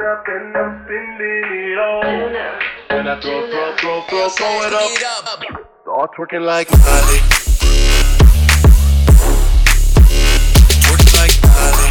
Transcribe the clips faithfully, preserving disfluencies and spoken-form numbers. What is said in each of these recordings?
up and I'm spending it all. When I throw, throw, throw, throw, throw it up, start twerking like Miley. Twerking like Miley.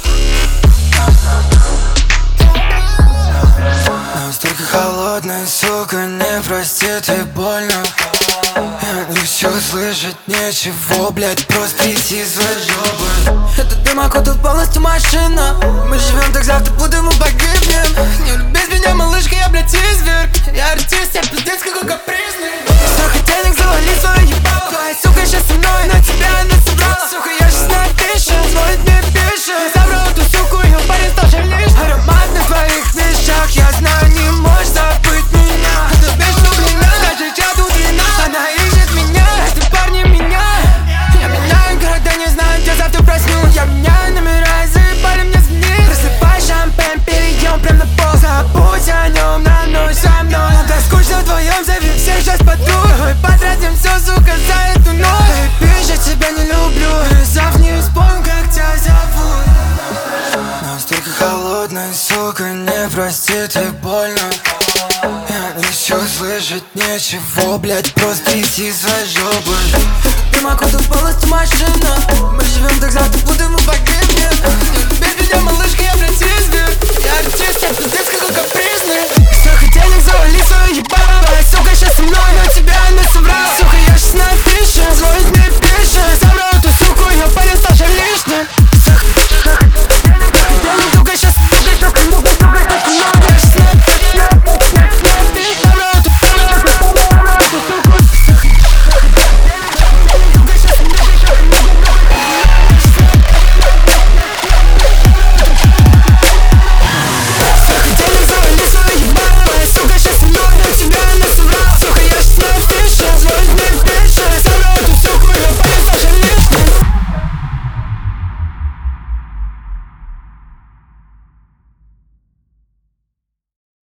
Настолько холодная, сука, не простит и больно. Я не хочу слышать ничего, блядь, просто иди из своей жопы. Этот дым окутал полностью машина. Мы живем так, завтра будем мы погибнем. Не любить меня, малышка, я, блядь, изверг. Я артист, я пиздец какой капризный. Столько денег завали свою ебало. Твоя сука сейчас со мной, но тебя она собрала. Сука, я сейчас напишу, звонит мне пишет. Забрал эту суку, ее парень тоже лишь. Аромат на твоих вещах, я знаю, не можешь забыть меня. Эта bitch влюблена, даже чаду длина. Она ищет меня, эти парни меня. Я меняю города, не знаю, где завтра проснусь. Я меняю номера, и заебали мне звонить. Рассыпай шампань, перейдем прям на пол. Забудь о нем на ночь со мной. Нам так скучно вдвоем, зови всех сейчас подруг. Мы потратим все, сука, за эту ночь. Baby, я тебя не люблю, завтра не вспомню, как тебя зовут. Настолько холодная, сука, не простит и больно. Я не хочу слышать ничего, блядь, просто иди из своей жопы. Дым окутал полностью машина. Мы живем так, завтра будем мы погибнем.